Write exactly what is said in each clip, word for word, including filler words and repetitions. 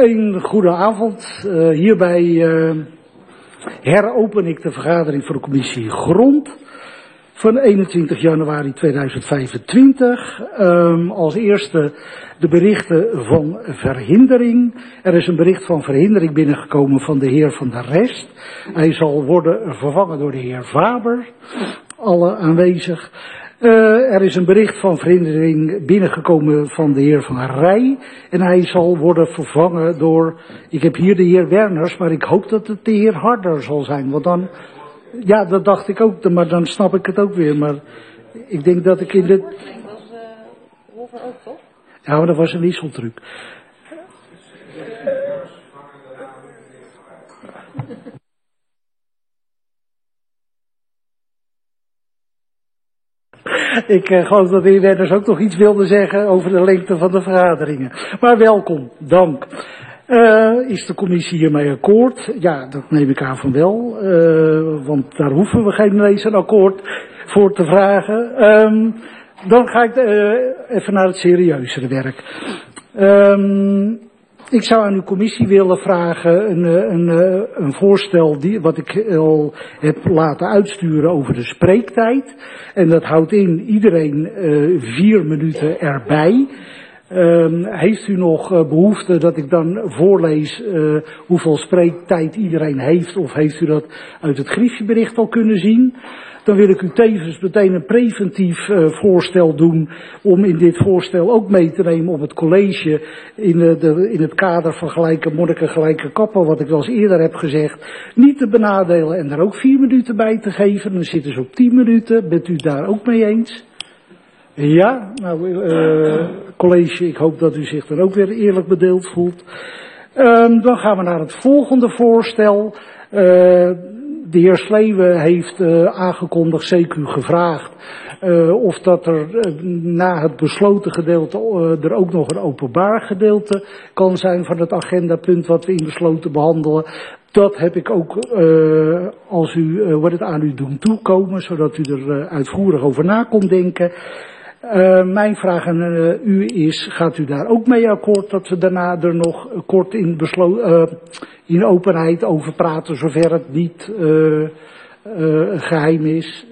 Een goede avond. Uh, hierbij uh, heropen ik de vergadering voor de commissie Grond van eenentwintig januari tweeduizend vijfentwintig. Um, als eerste de berichten van verhindering. Er is een bericht van verhindering binnengekomen van de heer Van der Rest. Hij zal worden vervangen door de heer Faber. Alle aanwezig. Uh, er is een bericht van verhindering binnengekomen van de heer Van Rij. En hij zal worden vervangen door, ik heb hier de heer Werners, maar ik hoop dat het de heer Harder zal zijn. Want dan, ja, dat dacht ik ook, maar dan snap ik het ook weer. Maar ik denk dat ik in dit... was uh, Wolfer ook, toch? Ja, maar dat was een wisseltruc. Ik uh, geloof dat de heer Werners ook nog iets wilde zeggen over de lengte van de vergaderingen. Maar welkom, dank. Uh, is de commissie hiermee akkoord? Ja, dat neem ik aan van wel. Uh, want daar hoeven we geen eens een akkoord voor te vragen. Um, dan ga ik uh, even naar het serieuzere werk. Um, Ik zou aan uw commissie willen vragen een, een, een voorstel die, wat ik al heb laten uitsturen over de spreektijd. En dat houdt in iedereen uh, vier minuten erbij. Um, heeft u nog uh, behoefte dat ik dan voorlees uh, hoeveel spreektijd iedereen heeft? Of heeft u dat uit het griefjebericht al kunnen zien? Dan wil ik u tevens meteen een preventief uh, voorstel doen om in dit voorstel ook mee te nemen op het college in, uh, de, in het kader van gelijke monniken, gelijke kappen, wat ik wel eens eerder heb gezegd, niet te benadelen en daar ook vier minuten bij te geven. Dan zitten ze op tien minuten. Bent u daar ook mee eens? Ja, nou, uh, college, ik hoop dat u zich dan ook weer eerlijk bedeeld voelt. Um, dan gaan we naar het volgende voorstel. Uh, De heer Sleeuwen heeft uh, aangekondigd, C Q gevraagd, uh, of dat er uh, na het besloten gedeelte uh, er ook nog een openbaar gedeelte kan zijn van het agendapunt wat we in besloten behandelen. Dat heb ik ook uh, als u, uh, wat het aan u doen toekomen, zodat u er uh, uitvoerig over na kon denken. Uh, mijn vraag aan uh, u is, gaat u daar ook mee akkoord dat we daarna er nog kort in, beslo- uh, in openheid over praten, zover het niet uh, uh, geheim is?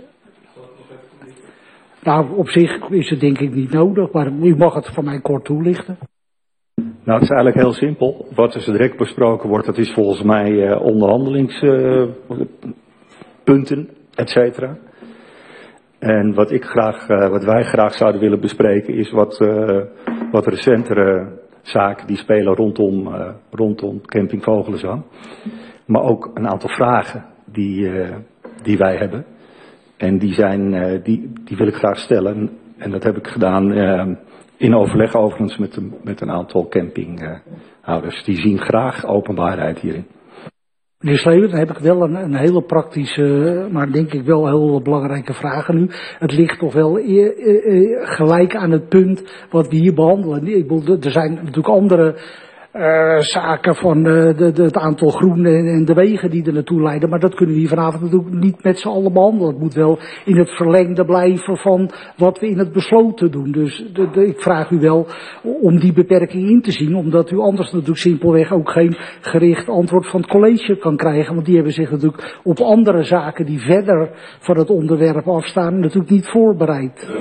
Nou, op zich is het denk ik niet nodig, maar u mag het van mij kort toelichten. Nou, het is eigenlijk heel simpel. Wat er zo direct besproken wordt, dat is volgens mij uh, onderhandelingspunten, uh, et cetera. En wat ik graag, uh, wat wij graag zouden willen bespreken is wat, uh, wat recentere zaken die spelen rondom, uh, rondom camping Vogelenzang. Maar ook een aantal vragen die, uh, die wij hebben. En die, zijn, uh, die, die wil ik graag stellen. En dat heb ik gedaan uh, in overleg overigens met een, met een aantal campinghouders. Die zien graag openbaarheid hierin. Meneer Sleeuwen, dan heb ik wel een, een hele praktische, maar denk ik wel heel belangrijke vraag aan u. Het ligt toch wel e- e- gelijk aan het punt wat we hier behandelen. Ik bedoel, er zijn natuurlijk andere uh, zaken van uh, de, de, het aantal groenen en de wegen die er naartoe leiden. Maar dat kunnen we hier vanavond natuurlijk niet met z'n allen behandelen. Het moet wel in het verlengde blijven van wat we in het besloten doen. Dus de, de, ik vraag u wel om die beperking in te zien. Omdat u anders natuurlijk simpelweg ook geen gericht antwoord van het college kan krijgen. Want die hebben zich natuurlijk op andere zaken die verder van het onderwerp afstaan natuurlijk niet voorbereid.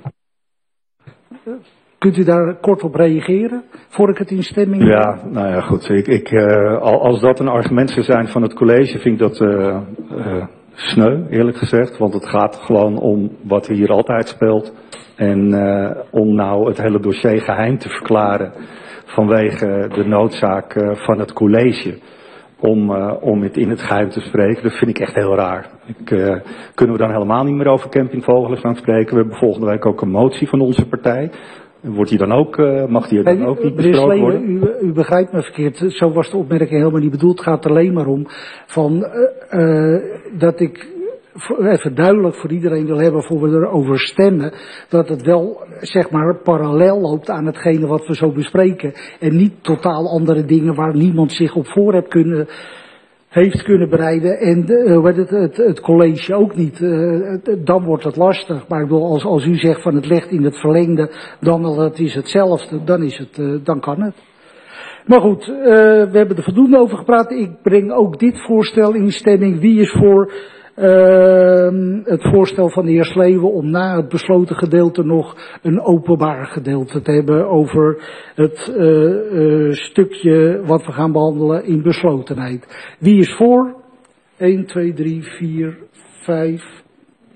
Kunt u daar kort op reageren, voor ik het in stemming... Ja, nou ja, goed. Ik, ik, uh, als dat een argument zou zijn van het college, vind ik dat uh, uh, sneu, eerlijk gezegd. Want het gaat gewoon om wat hier altijd speelt. En uh, om nou het hele dossier geheim te verklaren vanwege de noodzaak uh, van het college. Om, uh, om het in het geheim te spreken, dat vind ik echt heel raar. Ik, uh, kunnen we dan helemaal niet meer over camping Vogelenzang spreken? We hebben volgende week ook een motie van onze partij. Wordt die dan ook, uh, mag die dan ook niet besproken worden? U, u begrijpt me verkeerd, zo was de opmerking helemaal niet bedoeld. Het gaat alleen maar om van, uh, uh, dat ik even duidelijk voor iedereen wil hebben, voor we erover stemmen, dat het wel, zeg maar, parallel loopt aan hetgene wat we zo bespreken. En niet totaal andere dingen waar niemand zich op voor heeft kunnen... heeft kunnen bereiden en uh, het, het, het college ook niet. Uh, dan wordt het lastig. Maar ik bedoel, als, als u zegt van het ligt in het verlengde, dan al het is hetzelfde, dan, is het, uh, dan kan het. Maar goed, uh, we hebben er voldoende over gepraat. Ik breng ook dit voorstel in stemming. Wie is voor uh, het voorstel van de heer Sleeuwen om na het besloten gedeelte nog een openbaar gedeelte te hebben over het uh, uh, stukje wat we gaan behandelen in beslotenheid? Wie is voor? een, twee, drie, vier, vijf.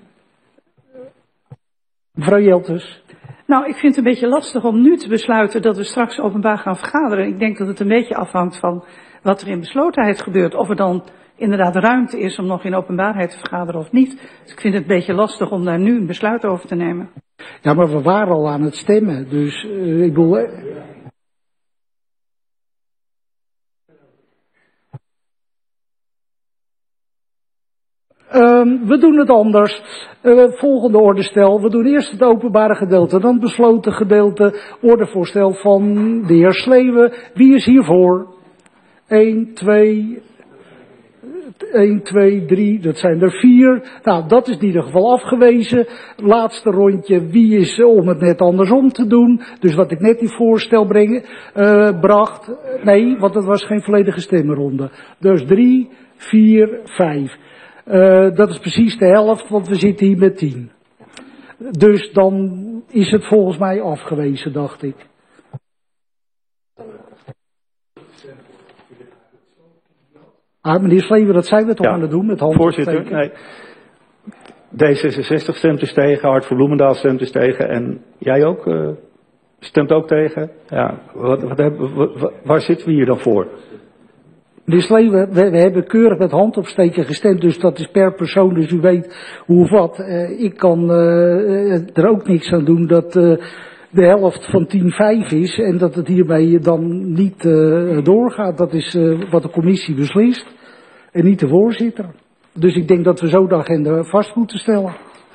Mevrouw Jelters. Nou, ik vind het een beetje lastig om nu te besluiten dat we straks openbaar gaan vergaderen. Ik denk dat het een beetje afhangt van wat er in beslotenheid gebeurt. Of er dan inderdaad ruimte is om nog in openbaarheid te vergaderen of niet. Dus ik vind het een beetje lastig om daar nu een besluit over te nemen. Ja, maar we waren al aan het stemmen, dus uh, ik bedoel... Uh... Um, we doen het anders. Uh, volgende ordestel. We doen eerst het openbare gedeelte, dan het besloten gedeelte. Ordevoorstel van de heer Sleeuwen. Wie is hiervoor? één, twee, één, twee, drie, dat zijn er vier. Nou, dat is in ieder geval afgewezen. Laatste rondje, wie is om het net andersom te doen? Dus wat ik net in voorstel breng, uh, bracht. Nee, want het was geen volledige stemmenronde. Dus drie, vier, vijf. Uh, dat is precies de helft, want we zitten hier met tien. Dus dan is het volgens mij afgewezen, dacht ik. Ah, meneer Sleeuwen, dat zijn we toch ja, aan het doen met handen. Voorzitter, nee. D zesenzestig stemt dus tegen, Hart voor Bloemendaal stemt dus tegen en jij ook uh, stemt ook tegen. Ja, wat, wat hebben, wat, waar zitten we hier dan voor? Meneer Sleeuwen, we, we hebben keurig met handopsteken gestemd, dus dat is per persoon, dus u weet hoe of wat. Uh, ik kan uh, er ook niks aan doen dat uh, de helft van tien vijf is en dat het hierbij dan niet uh, doorgaat. Dat is uh, wat de commissie beslist en niet de voorzitter. Dus ik denk dat we zo de agenda vast moeten stellen.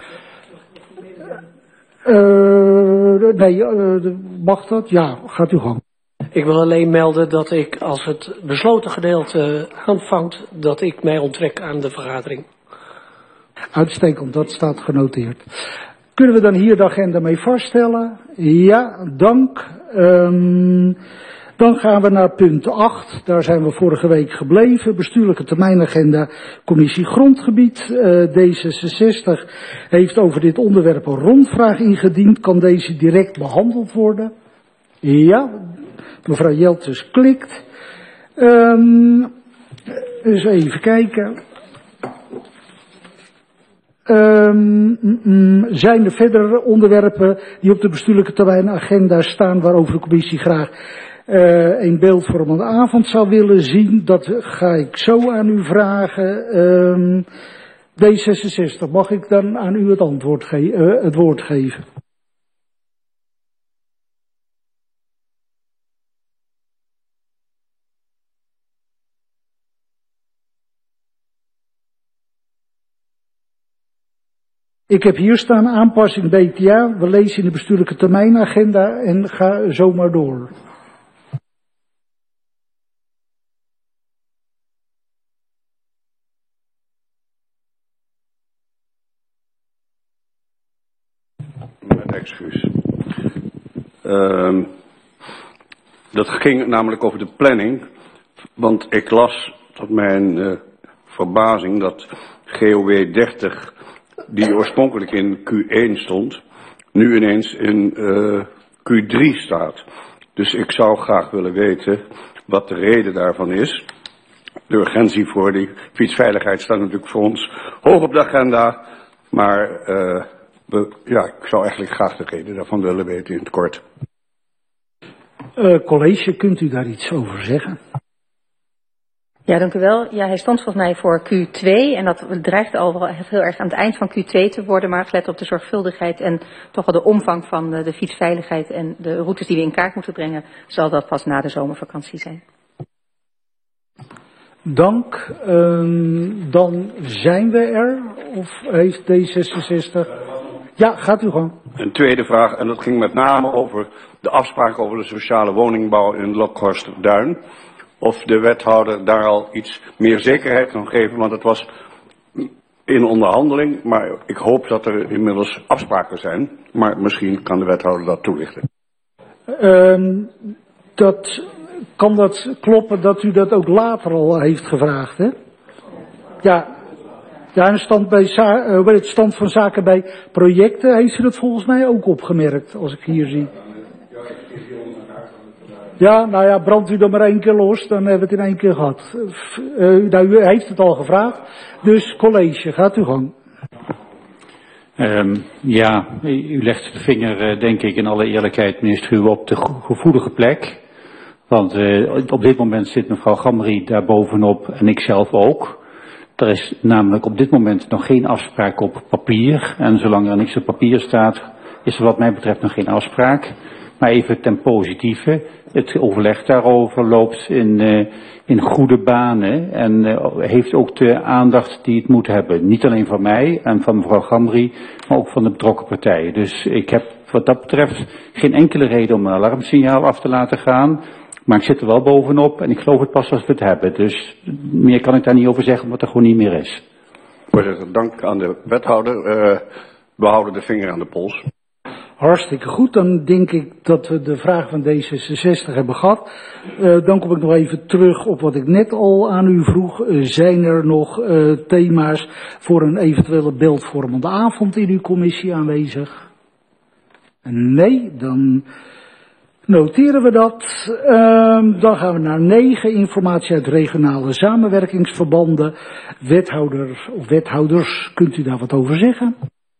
Uh, nee, uh, mag dat? Ja, gaat uw gang. Ik wil alleen melden dat ik, als het besloten gedeelte aanvangt, dat ik mij onttrek aan de vergadering. Uitstekend, dat staat genoteerd. Kunnen we dan hier de agenda mee vaststellen? Ja, dank. Um, dan gaan we naar punt acht. Daar zijn we vorige week gebleven. Bestuurlijke termijnagenda, commissie grondgebied. Uh, D zesenzestig heeft over dit onderwerp een rondvraag ingediend. Kan deze direct behandeld worden? Ja. Mevrouw Jelters klikt. Um, eens even kijken. Um, mm, zijn er verdere onderwerpen die op de bestuurlijke termijnagenda staan waarover de commissie graag uh, een beeldvormende avond zou willen zien? Dat ga ik zo aan u vragen. Um, D zesenzestig, mag ik dan aan u het, antwoord ge- uh, het woord geven? Ik heb hier staan aanpassing B T A. We lezen in de bestuurlijke termijnagenda en ga zomaar door. Met excuus. Uh, dat ging namelijk over de planning. Want ik las tot mijn uh, verbazing dat G O W dertig... die oorspronkelijk in Q één stond, nu ineens in uh, Q drie staat. Dus ik zou graag willen weten wat de reden daarvan is. De urgentie voor die fietsveiligheid staat natuurlijk voor ons hoog op de agenda. Maar uh, we, ja, ik zou eigenlijk graag de reden daarvan willen weten in het kort. Uh, college, kunt u daar iets over zeggen? Ja, dank u wel. Ja, hij stond volgens mij voor Q twee en dat dreigt al wel heel erg aan het eind van Q twee te worden, maar gelet op de zorgvuldigheid en toch wel de omvang van de, de fietsveiligheid en de routes die we in kaart moeten brengen, zal dat pas na de zomervakantie zijn. Dank. Um, dan zijn we er. Of heeft D zesenzestig... Ja, gaat u gang. Een tweede vraag, en dat ging met name over de afspraak over de sociale woningbouw in Lokhorst-Duin. Of de wethouder daar al iets meer zekerheid kan geven, want het was in onderhandeling, maar ik hoop dat er inmiddels afspraken zijn. Maar misschien kan de wethouder dat toelichten. Um, dat kan dat kloppen dat u dat ook later al heeft gevraagd, hè? Ja. Ja, en stand bij, uh, bij het stand van zaken bij projecten heeft u dat volgens mij ook opgemerkt, als ik hier zie. Ja, nou ja, brandt u dan maar één keer los, dan hebben we het in één keer gehad. Uh, nou, u heeft het al gevraagd, dus college, gaat u gang. Um, ja, u legt de vinger, uh, denk ik in alle eerlijkheid, minister Ruwe, op de gevoelige plek. Want uh, op dit moment zit mevrouw Gamri daar bovenop en ik zelf ook. Er is namelijk op dit moment nog geen afspraak op papier. En zolang er niks op papier staat, is er wat mij betreft nog geen afspraak. Maar even ten positieve. Het overleg daarover loopt in, uh, in goede banen. En uh, heeft ook de aandacht die het moet hebben. Niet alleen van mij en van mevrouw Gamri, maar ook van de betrokken partijen. Dus ik heb wat dat betreft geen enkele reden om een alarmsignaal af te laten gaan. Maar ik zit er wel bovenop en ik geloof het pas als we het hebben. Dus meer kan ik daar niet over zeggen, omdat er gewoon niet meer is. Voorzitter, dank aan de wethouder. Uh, we houden de vinger aan de pols. Hartstikke goed, dan denk ik dat we de vraag van D zesenzestig hebben gehad. Uh, dan kom ik nog even terug op wat ik net al aan u vroeg. Uh, zijn er nog uh, thema's voor een eventuele beeldvormende avond in uw commissie aanwezig? Nee, dan noteren we dat. Uh, dan gaan we naar negen, informatie uit regionale samenwerkingsverbanden. Wethouder of wethouders, kunt u daar wat over zeggen?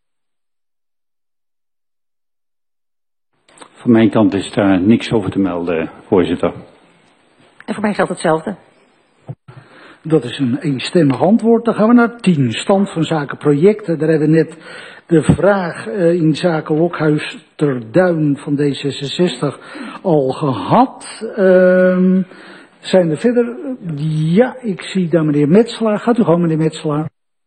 Van mijn kant is daar niks over te melden, voorzitter. En voor mij geldt hetzelfde. Dat is een eenstemmig antwoord. Dan gaan we naar tien. Stand van zaken projecten. Daar hebben we net de vraag uh, in zaken Lokhuis ter Duin van D zesenzestig al gehad. Uh, zijn er verder? Ja, ik zie daar meneer Metselaar. Gaat u gewoon, meneer Metselaar.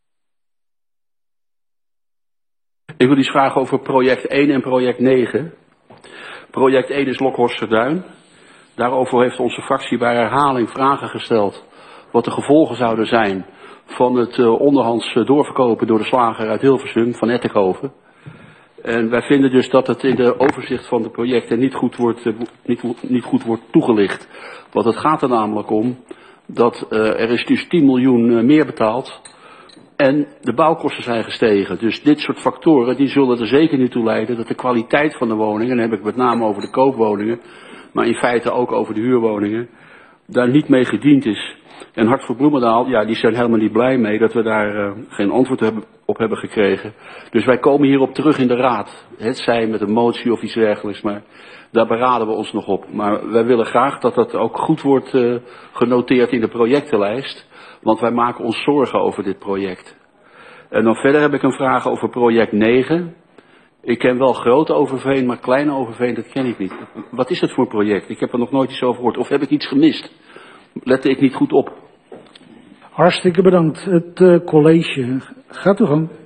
Ik wil iets vragen over project één en project negen. Project één is Lokhorsterduin. Daarover heeft onze fractie bij herhaling vragen gesteld. Wat de gevolgen zouden zijn van het uh, onderhands uh, doorverkopen door de slager uit Hilversum van Ettenkoven. En wij vinden dus dat het in de overzicht van de projecten niet goed wordt, uh, niet, niet goed wordt toegelicht. Want het gaat er namelijk om dat uh, er is dus tien miljoen uh, meer betaald. En de bouwkosten zijn gestegen. Dus dit soort factoren die zullen er zeker niet toe leiden dat de kwaliteit van de woningen, en dan heb ik met name over de koopwoningen, maar in feite ook over de huurwoningen, daar niet mee gediend is. En Hart voor Bloemendaal, ja, die zijn helemaal niet blij mee dat we daar uh, geen antwoord hebben, op hebben gekregen. Dus wij komen hierop terug in de raad. Het zij met een motie of iets dergelijks, maar daar beraden we ons nog op. Maar wij willen graag dat dat ook goed wordt uh, genoteerd in de projectenlijst. Want wij maken ons zorgen over dit project. En dan verder heb ik een vraag over project negen. Ik ken wel Grote Overveen, maar Kleine Overveen, dat ken ik niet. Wat is dat voor een project? Ik heb er nog nooit iets over gehoord. Of heb ik iets gemist? Lette ik niet goed op? Hartstikke bedankt. Het uh, college. Gaat u gang.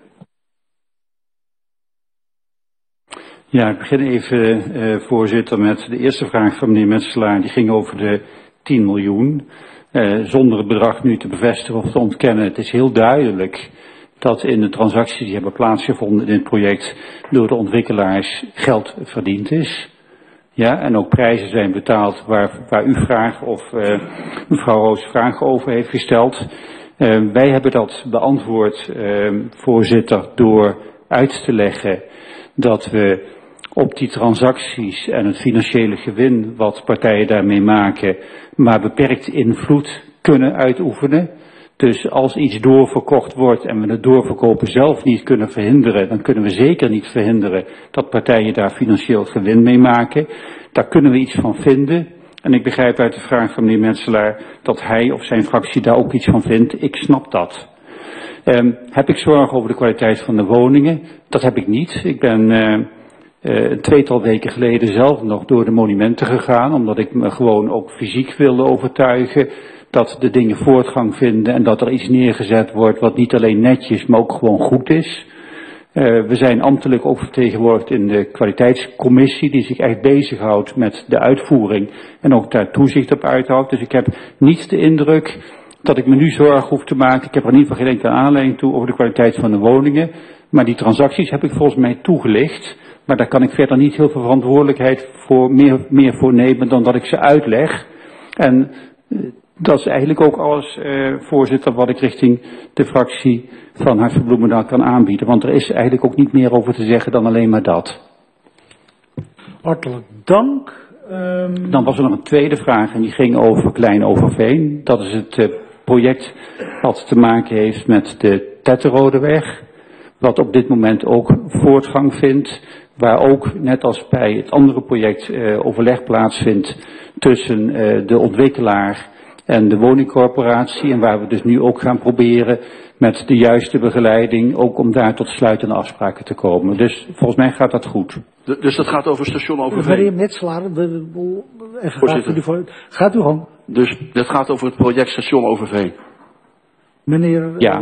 Ja, ik begin even, uh, voorzitter, met de eerste vraag van meneer Metselaar. Die ging over de tien miljoen. Uh, zonder het bedrag nu te bevestigen of te ontkennen. Het is heel duidelijk dat in de transacties die hebben plaatsgevonden in het project door de ontwikkelaars geld verdiend is. Ja, en ook prijzen zijn betaald waar, waar u vraag of uh, mevrouw Roos vragen over heeft gesteld. Uh, wij hebben dat beantwoord, uh, voorzitter, door uit te leggen dat we op die transacties en het financiële gewin wat partijen daarmee maken, maar beperkt invloed kunnen uitoefenen. Dus als iets doorverkocht wordt en we het doorverkopen zelf niet kunnen verhinderen, dan kunnen we zeker niet verhinderen dat partijen daar financieel gewin mee maken. Daar kunnen we iets van vinden. En ik begrijp uit de vraag van meneer Metselaar dat hij of zijn fractie daar ook iets van vindt. Ik snap dat. Um, heb ik zorgen over de kwaliteit van de woningen? Dat heb ik niet. Ik ben uh, uh, een tweetal weken geleden zelf nog door de monumenten gegaan, omdat ik me gewoon ook fysiek wilde overtuigen dat de dingen voortgang vinden en dat er iets neergezet wordt wat niet alleen netjes, maar ook gewoon goed is. Uh, we zijn ambtelijk ook vertegenwoordigd in de kwaliteitscommissie die zich echt bezighoudt met de uitvoering en ook daar toezicht op uithoudt. Dus ik heb niet de indruk dat ik me nu zorgen hoef te maken. Ik heb er in ieder geval geen enkele aanleiding toe over de kwaliteit van de woningen. Maar die transacties heb ik volgens mij toegelicht. Maar daar kan ik verder niet heel veel verantwoordelijkheid voor, meer, meer voor nemen dan dat ik ze uitleg. En uh, dat is eigenlijk ook alles, uh, voorzitter, wat ik richting de fractie van Hart voor Bloemendaal kan aanbieden. Want er is eigenlijk ook niet meer over te zeggen dan alleen maar dat. Hartelijk dank. Um... Dan was er nog een tweede vraag en die ging over Klein Overveen. Dat is het uh, project wat te maken heeft met de Tetterodeweg. Wat op dit moment ook voortgang vindt. Waar ook, net als bij het andere project, uh, overleg plaatsvindt tussen uh, de ontwikkelaar en de woningcorporatie. En waar we dus nu ook gaan proberen met de juiste begeleiding ook om daar tot sluitende afspraken te komen. Dus volgens mij gaat dat goed. De, dus dat gaat over station Overveen? Meneer Metselaar, even graag u voor. Gaat u gewoon. Dus dat gaat over het project station Overveen? Meneer... Ja. Uh,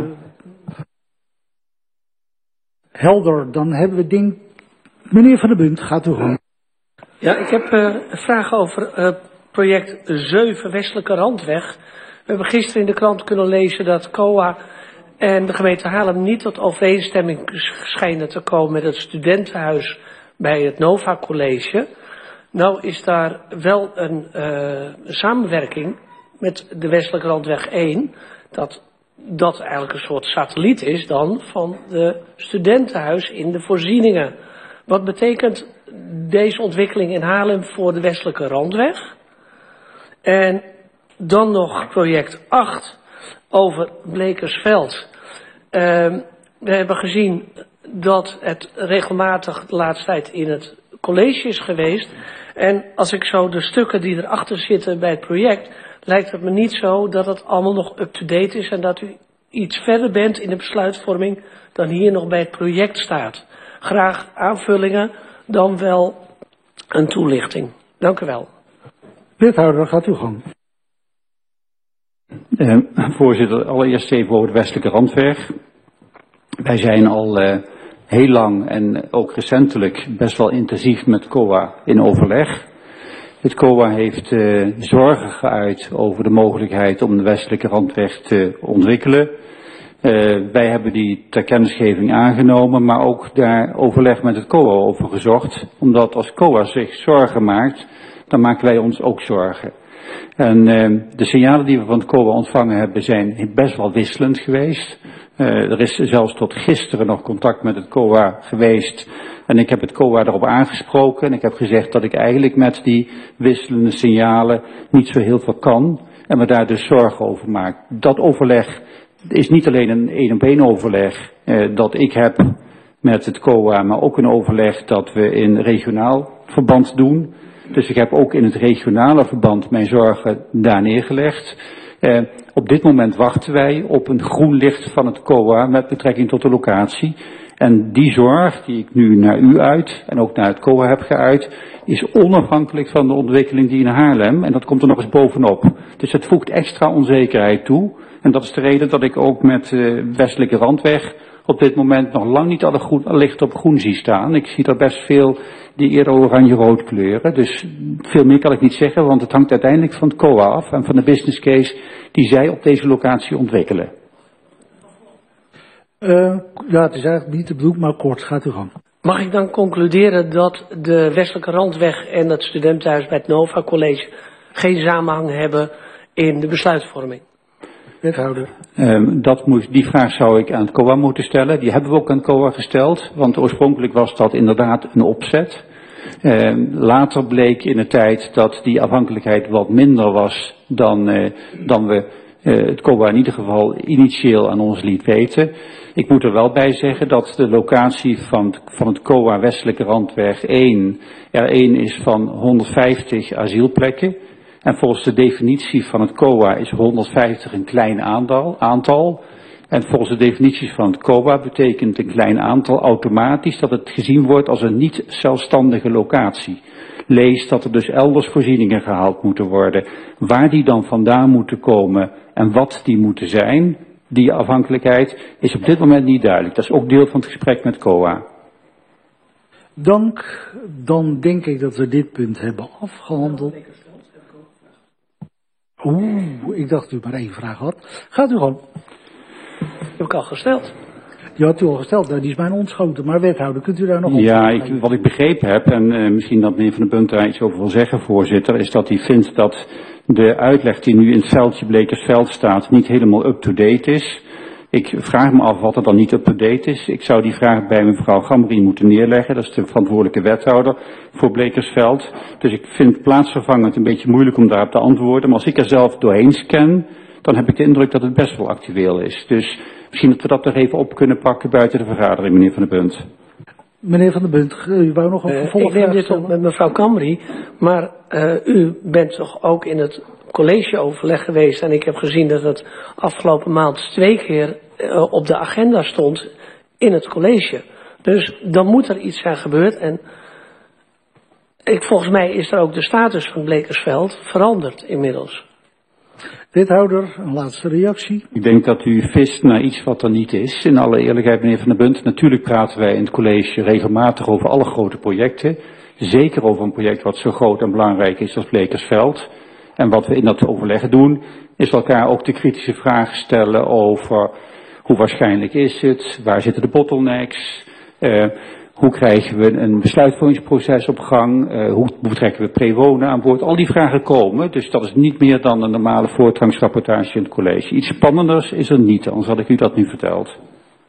helder, dan hebben we ding... Meneer Van der Bunt, gaat u gewoon. Ja, ik heb uh, een vraag over uh, project zeven Westelijke Randweg. We hebben gisteren in de krant kunnen lezen dat C O A en de gemeente Haarlem niet tot overeenstemming schijnen te komen met het studentenhuis bij het Nova College. Nou is daar wel een uh, samenwerking met de Westelijke Randweg één, dat dat eigenlijk een soort satelliet is dan van de studentenhuis in de voorzieningen. Wat betekent deze ontwikkeling in Haarlem voor de Westelijke Randweg? En dan nog project acht over Blekersveld. Uh, we hebben gezien dat het regelmatig de laatste tijd in het college is geweest. En als ik zo de stukken die erachter zitten bij het project, lijkt het me niet zo dat het allemaal nog up-to-date is en dat u iets verder bent in de besluitvorming dan hier nog bij het project staat. Graag aanvullingen, dan wel een toelichting. Dank u wel. Wethouder, gaat u gang. Uh, voorzitter, allereerst even over de Westelijke Randweg. Wij zijn al uh, heel lang en ook recentelijk best wel intensief met C O A in overleg. Het C O A heeft uh, zorgen geuit over de mogelijkheid om de Westelijke Randweg te ontwikkelen. Uh, wij hebben die ter kennisgeving aangenomen, maar ook daar overleg met het C O A over gezocht. Omdat als C O A zich zorgen maakt, dan maken wij ons ook zorgen. En uh, de signalen die we van het C O A ontvangen hebben zijn best wel wisselend geweest. Uh, er is zelfs tot gisteren nog contact met het C O A geweest. En ik heb het C O A daarop aangesproken en ik heb gezegd dat ik eigenlijk met die wisselende signalen niet zo heel veel kan. En me daar dus zorgen over maak. Dat overleg is niet alleen een één-op-één overleg uh, dat ik heb met het C O A, maar ook een overleg dat we in regionaal verband doen. Dus ik heb ook in het regionale verband mijn zorgen daar neergelegd. Uh, op dit moment wachten wij op een groen licht van het C O A met betrekking tot de locatie. En die zorg die ik nu naar u uit en ook naar het C O A heb geuit, is onafhankelijk van de ontwikkeling die in Haarlem, en dat komt er nog eens bovenop. Dus het voegt extra onzekerheid toe. En dat is de reden dat ik ook met de Westelijke Randweg op dit moment nog lang niet alle groen, licht op groen zie staan. Ik zie er best veel die eerder oranje-rood kleuren. Dus veel meer kan ik niet zeggen, want het hangt uiteindelijk van het C O A af en van de business case die zij op deze locatie ontwikkelen. Uh, ja, het is eigenlijk niet de bedoeling, maar kort. Gaat u gang. Mag ik dan concluderen dat de Westelijke Randweg en het studentenhuis bij het Nova College geen samenhang hebben in de besluitvorming? Wethouder. Um, dat moet, die vraag zou ik aan het C O A moeten stellen. Die hebben we ook aan het C O A gesteld, want oorspronkelijk was dat inderdaad een opzet. Um, later bleek in de tijd dat die afhankelijkheid wat minder was dan, uh, dan we uh, het C O A in ieder geval initieel aan ons liet weten. Ik moet er wel bij zeggen dat de locatie van, van het C O A Westelijke Randweg één er één is van honderdvijftig asielplekken. En volgens de definitie van het C O A is honderdvijftig een klein aantal, aantal. En volgens de definities van het C O A betekent een klein aantal automatisch dat het gezien wordt als een niet zelfstandige locatie. Lees dat er dus elders voorzieningen gehaald moeten worden. Waar die dan vandaan moeten komen en wat die moeten zijn, die afhankelijkheid, is op dit moment niet duidelijk. Dat is ook deel van het gesprek met C O A. Dank. Dan denk ik dat we dit punt hebben afgehandeld. Oeh, ik dacht u maar één vraag had. Gaat u gewoon. Heb ik al gesteld. Die had u al gesteld, nou, die is mij ontschoten. Maar wethouder, kunt u daar nog op? Ja, ik, wat ik begrepen heb, en uh, misschien dat meneer Van der Bunt daar iets over wil zeggen, voorzitter, is dat hij vindt dat de uitleg die nu in het veldje Blekersveld staat niet helemaal up-to-date is. Ik vraag me af wat er dan niet up-to-date is. Ik zou die vraag bij mevrouw Gamrien moeten neerleggen. Dat is de verantwoordelijke wethouder voor Blekersveld. Dus ik vind het plaatsvervangend een beetje moeilijk om daarop te antwoorden. Maar als ik er zelf doorheen scan, dan heb ik de indruk dat het best wel actueel is. Dus misschien dat we dat er even op kunnen pakken buiten de vergadering, meneer Van der Bunt. Meneer Van der Bunt, u wou nog een Uh, vervolg? ik neem dit op met mevrouw Kamri, maar uh, u bent toch ook in het collegeoverleg geweest en ik heb gezien dat het afgelopen maand twee keer uh, op de agenda stond in het college. Dus dan moet er iets zijn gebeurd en ik, volgens mij is er ook de status van Blekersveld veranderd inmiddels. Wethouder, een laatste reactie. Ik denk dat u vist naar iets wat er niet is. In alle eerlijkheid, meneer Van der Bunt, natuurlijk praten wij in het college regelmatig over alle grote projecten. Zeker over een project wat zo groot en belangrijk is als Blekersveld. En wat we in dat overleg doen, is elkaar ook de kritische vragen stellen over hoe waarschijnlijk is het, waar zitten de bottlenecks, uh, hoe krijgen we een besluitvormingsproces op gang, uh, hoe betrekken we prewonen aan boord. Al die vragen komen, dus dat is niet meer dan een normale voortgangsrapportage in het college. Iets spannenders is er niet, anders had ik u dat nu verteld.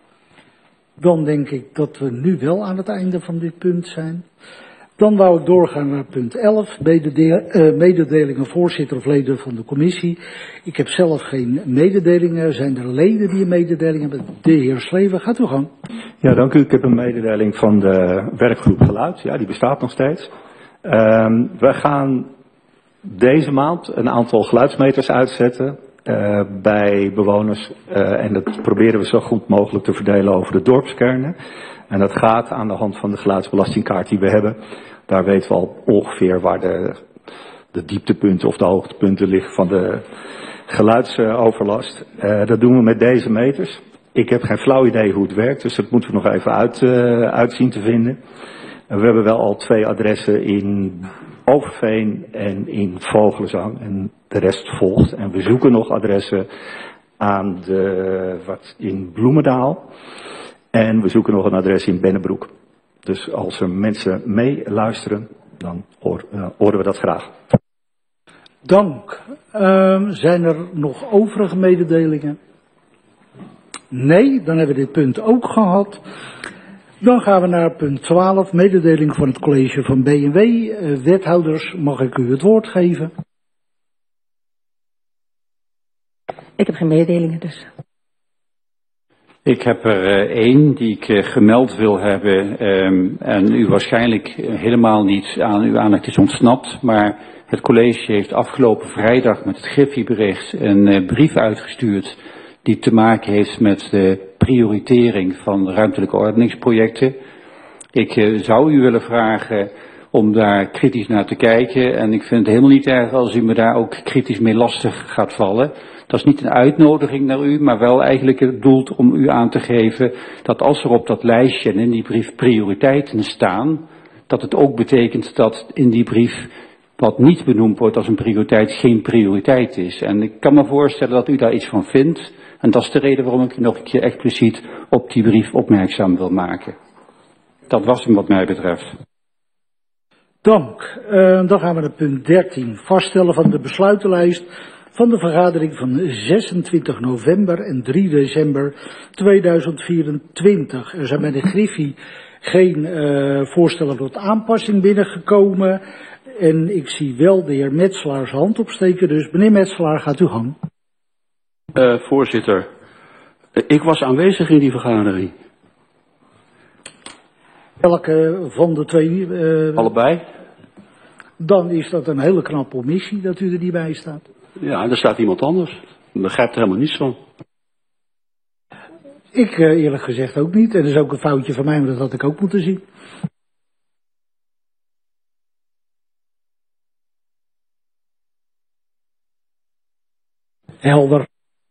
Dan denk ik dat we nu wel aan het einde van dit punt zijn. Dan wou ik doorgaan naar punt elf, mededeel, uh, mededelingen voorzitter of leden van de commissie. Ik heb zelf geen mededelingen. Zijn er leden die een mededeling hebben? De heer Slever, gaat uw gang. Ja, dank u. Ik heb een mededeling van de werkgroep Geluid. Ja, die bestaat nog steeds. Um, we gaan deze maand een aantal geluidsmeters uitzetten uh, bij bewoners. Uh, en dat proberen we zo goed mogelijk te verdelen over de dorpskernen. En dat gaat aan de hand van de geluidsbelastingkaart die we hebben. Daar weten we al ongeveer waar de, de dieptepunten of de hoogtepunten liggen van de geluidsoverlast. Uh, dat doen we met deze meters. Ik heb geen flauw idee hoe het werkt, dus dat moeten we nog even uit, uh, uitzien te vinden. Uh, we hebben wel al twee adressen in Overveen en in Vogelenzang en de rest volgt. En we zoeken nog adressen aan de, wat in Bloemendaal. En we zoeken nog een adres in Bennebroek. Dus als er mensen meeluisteren, dan hoor, uh, horen we dat graag. Dank. Uh, zijn er nog overige mededelingen? Nee, dan hebben we dit punt ook gehad. Dan gaan we naar punt twaalf, mededeling van het college van B en W. Uh, wethouders, mag ik u het woord geven? Ik heb geen mededelingen dus. Ik heb er uh, één die ik uh, gemeld wil hebben um, en u waarschijnlijk uh, helemaal niet aan uw aandacht is ontsnapt, maar het college heeft afgelopen vrijdag met het Griffie-bericht een uh, brief uitgestuurd die te maken heeft met de prioritering van ruimtelijke ordeningsprojecten. Ik uh, zou u willen vragen om daar kritisch naar te kijken en ik vind het helemaal niet erg als u me daar ook kritisch mee lastig gaat vallen. Dat is niet een uitnodiging naar u, maar wel eigenlijk het doel om u aan te geven dat als er op dat lijstje en in die brief prioriteiten staan, dat het ook betekent dat in die brief wat niet benoemd wordt als een prioriteit geen prioriteit is. En ik kan me voorstellen dat u daar iets van vindt. En dat is de reden waarom ik u nog een keer expliciet op die brief opmerkzaam wil maken. Dat was hem wat mij betreft. Dank. Uh, dan gaan we naar punt dertien. Vaststellen van de besluitenlijst van de vergadering van zesentwintig november en drie december tweeduizend vierentwintig. Er zijn bij de Griffie geen uh, voorstellen tot aanpassing binnengekomen. En ik zie wel de heer Metselaar zijn hand opsteken. Dus meneer Metselaar, gaat uw gang. Uh, voorzitter, ik was aanwezig in die vergadering. Welke van de twee? Uh, Allebei? Dan is dat een hele knappe omissie dat u er niet bij staat. Ja, er staat iemand anders. Ik begrijp er helemaal niets van. Ik uh, eerlijk gezegd ook niet. En dat is ook een foutje van mij, maar dat had ik ook moeten zien. Helder.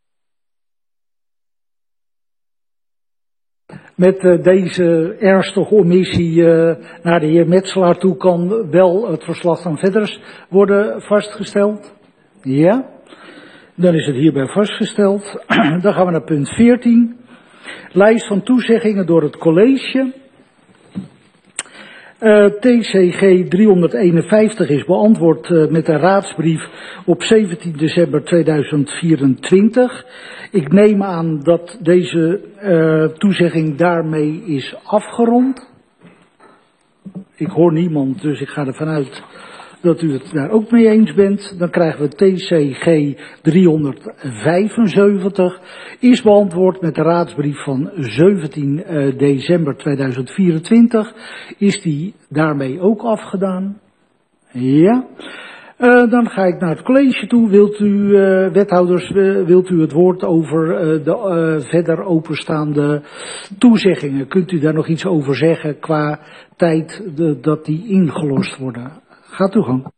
Met uh, deze ernstige omissie uh, naar de heer Metselaar toe kan wel het verslag van verders worden vastgesteld. Ja, dan is het hierbij vastgesteld. Dan gaan we naar punt veertien. Lijst van toezeggingen door het college. Uh, T C G driehonderdeenenvijftig is beantwoord uh, met een raadsbrief op zeventien december tweeduizend vierentwintig. Ik neem aan dat deze uh, toezegging daarmee is afgerond. Ik hoor niemand, dus ik ga ervan uit dat u het daar ook mee eens bent. Dan krijgen we T C G driehonderdvijfenzeventig. Is beantwoord met de raadsbrief van zeventien december tweeduizend vierentwintig. Is die daarmee ook afgedaan? Ja. Uh, dan ga ik naar het college toe. Wilt u, uh, wethouders, uh, wilt u het woord over uh, de uh, verder openstaande toezeggingen? Kunt u daar nog iets over zeggen qua tijd de, dat die ingelost worden? Gaat uw gang.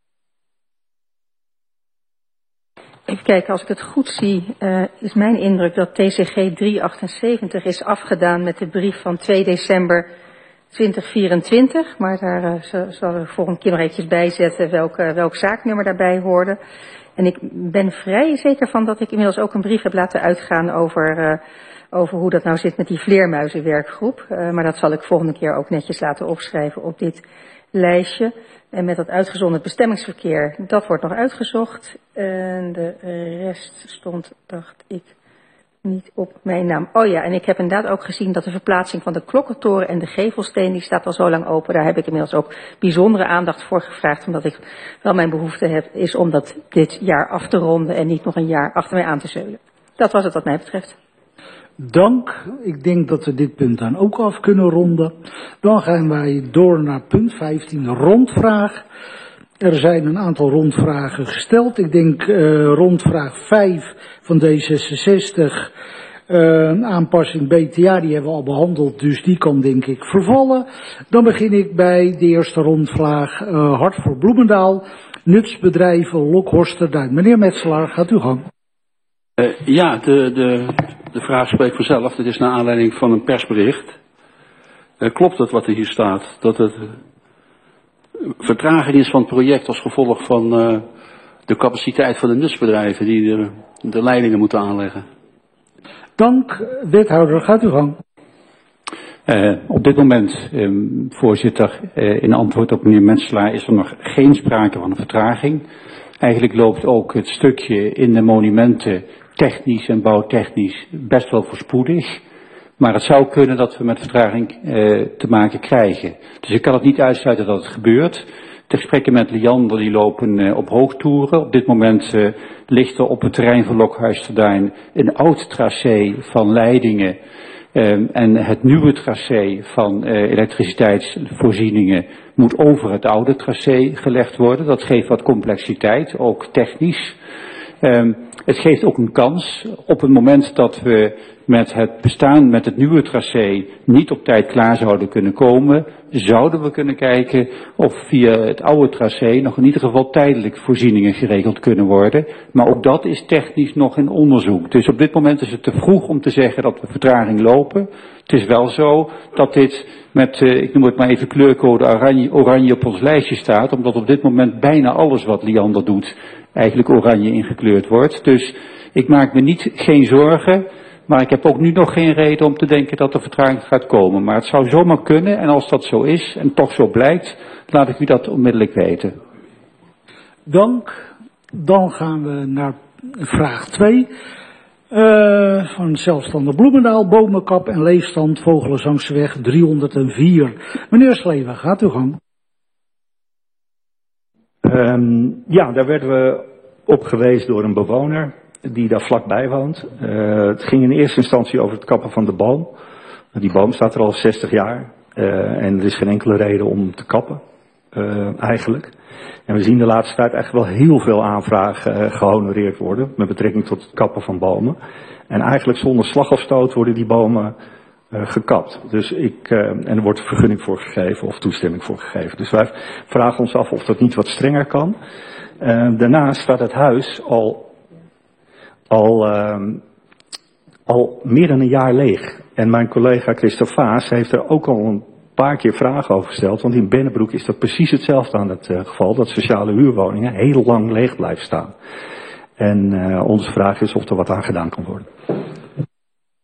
Even kijken, als ik het goed zie, uh, is mijn indruk dat T C G driehonderdachtenzeventig is afgedaan met de brief van twee december tweeduizend vierentwintig. Maar daar uh, zal er voor een keer nog eventjes bij zetten welk, uh, welk zaaknummer daarbij hoorde. En ik ben vrij zeker van dat ik inmiddels ook een brief heb laten uitgaan over, uh, over hoe dat nou zit met die vleermuizenwerkgroep. Uh, maar dat zal ik volgende keer ook netjes laten opschrijven op dit lijstje. En met dat uitgezonderd bestemmingsverkeer, dat wordt nog uitgezocht. En de rest stond, dacht ik, niet op mijn naam. Oh ja, en ik heb inderdaad ook gezien dat de verplaatsing van de klokkentoren en de gevelsteen, die staat al zo lang open. Daar heb ik inmiddels ook bijzondere aandacht voor gevraagd, omdat ik wel mijn behoefte heb, is om dat dit jaar af te ronden en niet nog een jaar achter mij aan te zeulen. Dat was het wat mij betreft. Dank. Ik denk dat we dit punt dan ook af kunnen ronden. Dan gaan wij door naar punt vijftien, de rondvraag. Er zijn een aantal rondvragen gesteld. Ik denk uh, rondvraag vijf van D zesenzestig, uh, een aanpassing B T A, die hebben we al behandeld, dus die kan denk ik vervallen. Dan begin ik bij de eerste rondvraag, uh, Hart voor Bloemendaal, nutsbedrijven, Lokhorsterduin. Meneer Metselaar, gaat u gang. Uh, ja, de, de, de vraag spreekt vanzelf. Dit is naar aanleiding van een persbericht. Uh, klopt het wat er hier staat? Dat het uh, vertraging is van het project als gevolg van uh, de capaciteit van de nutsbedrijven die de, de leidingen moeten aanleggen? Dank, wethouder. Gaat u gang. Uh, op dit moment, um, voorzitter, uh, in antwoord op meneer Metselaar is er nog geen sprake van een vertraging. Eigenlijk loopt ook het stukje in de monumenten technisch en bouwtechnisch best wel voorspoedig. Maar het zou kunnen dat we met vertraging uh, te maken krijgen. Dus ik kan het niet uitsluiten dat het gebeurt. De gesprekken met Liander die lopen uh, op hoogtoeren. Op dit moment uh, ligt er op het terrein van Lokhorsterduin een oud tracé van leidingen. Um, en het nieuwe tracé van uh, elektriciteitsvoorzieningen moet over het oude tracé gelegd worden. Dat geeft wat complexiteit, ook technisch. Um, het geeft ook een kans op het moment dat we met het bestaan, met het nieuwe tracé niet op tijd klaar zouden kunnen komen, zouden we kunnen kijken of via het oude tracé nog in ieder geval tijdelijk voorzieningen geregeld kunnen worden. Maar ook dat is technisch nog in onderzoek. Dus op dit moment is het te vroeg om te zeggen dat we vertraging lopen. Het is wel zo dat dit met, uh, ik noem het maar even kleurcode oranje, oranje op ons lijstje staat, omdat op dit moment bijna alles wat Liander doet eigenlijk oranje ingekleurd wordt. Dus ik maak me niet geen zorgen. Maar ik heb ook nu nog geen reden om te denken dat er vertraging gaat komen. Maar het zou zomaar kunnen en als dat zo is en toch zo blijkt, laat ik u dat onmiddellijk weten. Dank. Dan gaan we naar vraag twee. Uh, van zelfstandig Bloemendaal, bomenkap en leefstand Vogelenzangseweg driehonderdvier. Meneer Sleven, gaat u gang. Um, ja, daar werden we op gewezen door een bewoner die daar vlakbij woont. Uh, het ging in eerste instantie over het kappen van de boom. Die boom staat er al zestig jaar uh, en er is geen enkele reden om te kappen, uh, eigenlijk. En we zien de laatste tijd echt wel heel veel aanvragen uh, gehonoreerd worden met betrekking tot het kappen van bomen. En eigenlijk zonder slag of stoot worden die bomen uh, gekapt. Dus ik, uh, en er wordt vergunning voor gegeven of toestemming voor gegeven. Dus wij vragen ons af of dat niet wat strenger kan. Uh, daarnaast staat het huis al Al, uh, al meer dan een jaar leeg. En mijn collega Christophe Vaas heeft er ook al een paar keer vragen over gesteld. Want in Bennebroek is dat precies hetzelfde aan het uh, geval. Dat sociale huurwoningen heel lang leeg blijven staan. En uh, onze vraag is of er wat aan gedaan kan worden.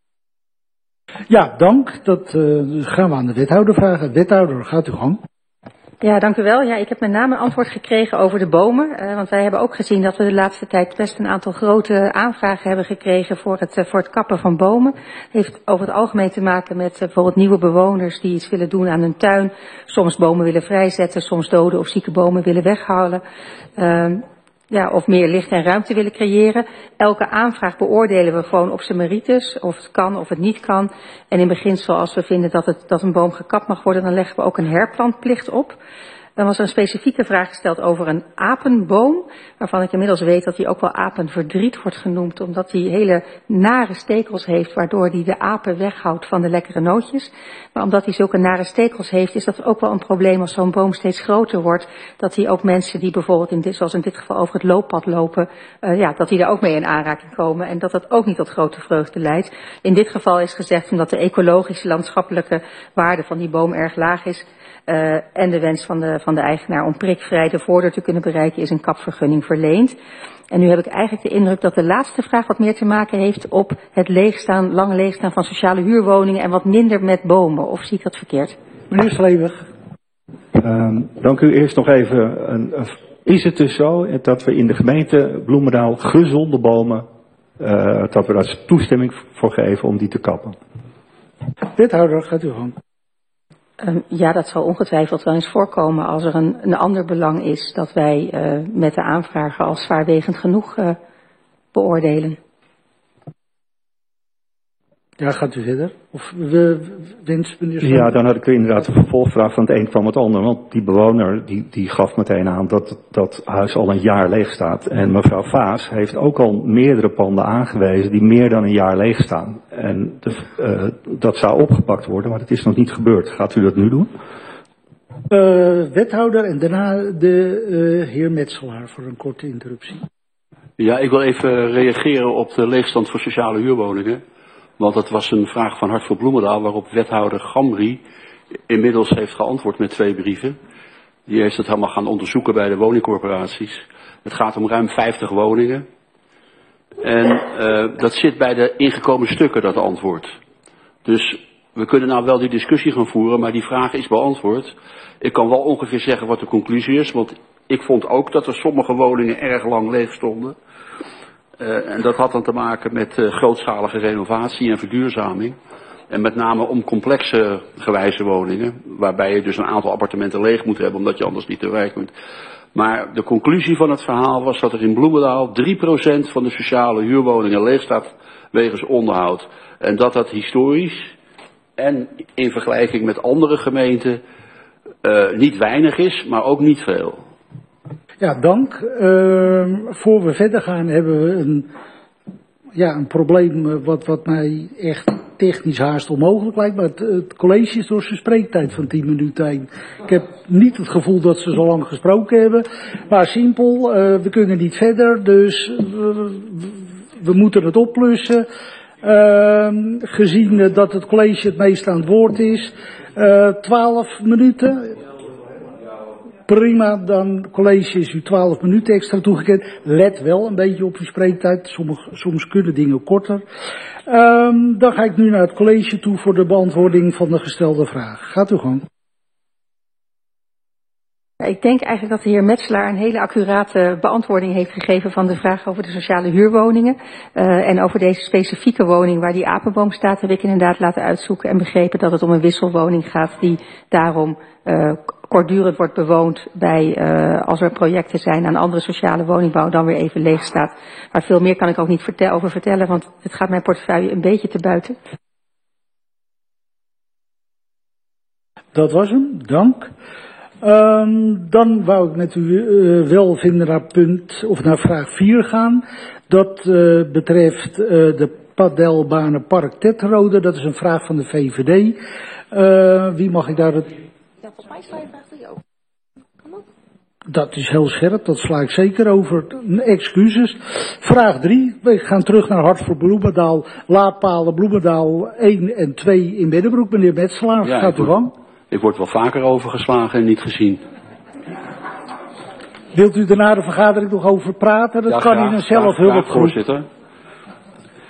Ja, dank. Dat uh, gaan we aan de wethouder vragen. Wethouder, gaat u gang. Ja, dank u wel. Ja, ik heb met name een antwoord gekregen over de bomen. Uh, want wij hebben ook gezien dat we de laatste tijd best een aantal grote aanvragen hebben gekregen voor het, uh, voor het kappen van bomen. Het heeft over het algemeen te maken met uh, bijvoorbeeld nieuwe bewoners die iets willen doen aan hun tuin. Soms bomen willen vrijzetten, soms dode of zieke bomen willen weghalen. Uh, Ja, of meer licht en ruimte willen creëren. Elke aanvraag beoordelen we gewoon op zijn merites, of het kan of het niet kan. En in beginsel, als we vinden dat, het, dat een boom gekapt mag worden, dan leggen we ook een herplantplicht op. Dan was er een specifieke vraag gesteld over een apenboom, waarvan ik inmiddels weet dat die ook wel apenverdriet wordt genoemd, omdat die hele nare stekels heeft, waardoor die de apen weghoudt van de lekkere nootjes. Maar omdat hij zulke nare stekels heeft, is dat ook wel een probleem als zo'n boom steeds groter wordt, dat die ook mensen die bijvoorbeeld, in dit, zoals in dit geval, over het looppad lopen, uh, ja, dat die daar ook mee in aanraking komen en dat dat ook niet tot grote vreugde leidt. In dit geval is gezegd, omdat de ecologische, landschappelijke waarde van die boom erg laag is, Uh, en de wens van de, van de eigenaar om prikvrij de voordeur te kunnen bereiken, is een kapvergunning verleend. En nu heb ik eigenlijk de indruk dat de laatste vraag wat meer te maken heeft op het leegstaan, lange leegstaan van sociale huurwoningen en wat minder met bomen. Of zie ik dat verkeerd? Meneer Sleewig. Uh, dank u. Eerst nog even, een, een, is het dus zo dat we in de gemeente Bloemendaal gezonde bomen, uh, dat we daar toestemming voor geven om die te kappen? Wethouder, gaat u gang. Um, ja, dat zal ongetwijfeld wel eens voorkomen als er een, een ander belang is dat wij uh, met de aanvrager als zwaarwegend genoeg uh, beoordelen. Ja, gaat u verder? Of we wens meneer Sloot? Ja, dan had ik inderdaad een vervolgvraag van het een kwam het ander. Want die bewoner die, die gaf meteen aan dat dat huis al een jaar leeg staat. En mevrouw Vaas heeft ook al meerdere panden aangewezen die meer dan een jaar leeg staan. En de, uh, dat zou opgepakt worden, maar dat is nog niet gebeurd. Gaat u dat nu doen? Uh, wethouder en daarna de uh, heer Metselaar voor een korte interruptie. Ja, ik wil even reageren op de leegstand voor sociale huurwoningen. Want dat was een vraag van Hart voor Bloemendaal, waarop wethouder Gamri inmiddels heeft geantwoord met twee brieven. Die heeft het helemaal gaan onderzoeken bij de woningcorporaties. Het gaat om ruim vijftig woningen. En uh, dat zit bij de ingekomen stukken, dat antwoord. Dus we kunnen nou wel die discussie gaan voeren, maar die vraag is beantwoord. Ik kan wel ongeveer zeggen wat de conclusie is, want ik vond ook dat er sommige woningen erg lang leeg stonden. Uh, en dat had dan te maken met uh, grootschalige renovatie en verduurzaming. En met name om complexe gewijze woningen, waarbij je dus een aantal appartementen leeg moet hebben, omdat je anders niet te werk kunt. Maar de conclusie van het verhaal was dat er in Bloemendaal drie procent van de sociale huurwoningen leeg staat wegens onderhoud. En dat dat historisch en in vergelijking met andere gemeenten uh, niet weinig is, maar ook niet veel. Ja, dank. Uh, voor we verder gaan hebben we een, ja, een probleem wat, wat mij echt technisch haast onmogelijk lijkt. Maar het, het college is door zijn spreektijd van tien minuten heen. Ik heb niet het gevoel dat ze zo lang gesproken hebben. Maar simpel, uh, we kunnen niet verder, dus we, we moeten het oplossen. Uh, gezien dat het college het meest aan het woord is. twaalf uh, minuten. Prima, dan college is u twaalf minuten extra toegekend. Let wel een beetje op uw spreektijd. Sommige, soms kunnen dingen korter. Um, dan ga ik nu naar het college toe voor de beantwoording van de gestelde vraag. Gaat u gang. Ik denk eigenlijk dat de heer Metselaar een hele accurate beantwoording heeft gegeven van de vraag over de sociale huurwoningen. Uh, en over deze specifieke woning waar die apenboom staat, heb ik inderdaad laten uitzoeken en begrepen dat het om een wisselwoning gaat die daarom uh, kortdurend wordt bewoond bij, uh, als er projecten zijn aan andere sociale woningbouw, dan weer even leeg staat. Maar veel meer kan ik ook niet vertel, over vertellen, want het gaat mijn portefeuille een beetje te buiten. Dat was hem, dank. Um, dan wou ik met u uh, wel vinden naar punt, of naar vraag vier gaan. Dat uh, betreft uh, de padelbanenpark Tetrode. Dat is een vraag van de V V D. Uh, wie mag ik daar het... Ja, volgens mij sla je vraag drie over. Kan ook. Dat is heel scherp, dat sla ik zeker over. Excuses. Vraag drie. We gaan terug naar Hart voor Bloemendaal. Laadpalen Bloemendaal één en twee in Binnenbroek. Meneer Metselaar, ja, gaat u gang. Ik word wel vaker overgeslagen en niet gezien. Wilt u daarna de vergadering nog over praten? Dat ja, kan graag, in een zelfhulpgroep. voorzitter.